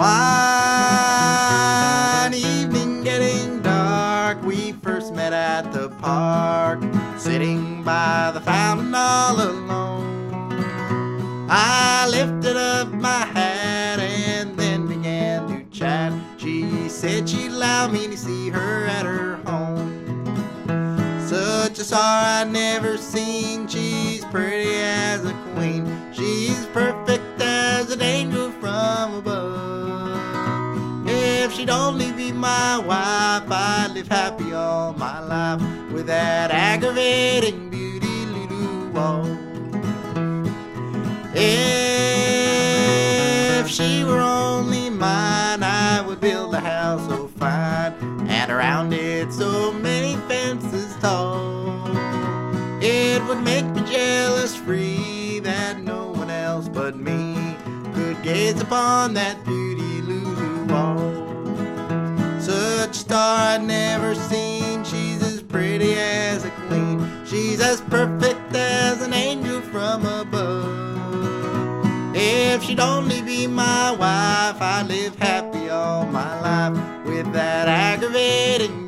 One evening getting dark, we first met at the park, sitting by the fountain all alone. I lifted up my hat and then began to chat. She said she'd allow me to see her at her home. Such a star I'd never seen. She's pretty as a queen. She's perfect as an angel from above. If she'd only be my wife, I'd live happy all my life with that aggravating beauty, Lulu. If she were only mine, I would build a house so fine, and around it so many fences tall. It would make me jealous free that no one else but me could gaze upon that beauty, Lulu wall. Such a star I'd never seen. She's as pretty as a queen. She's as perfect as an angel from above. If she'd only be my wife, I'd live happy all my life with that aggravating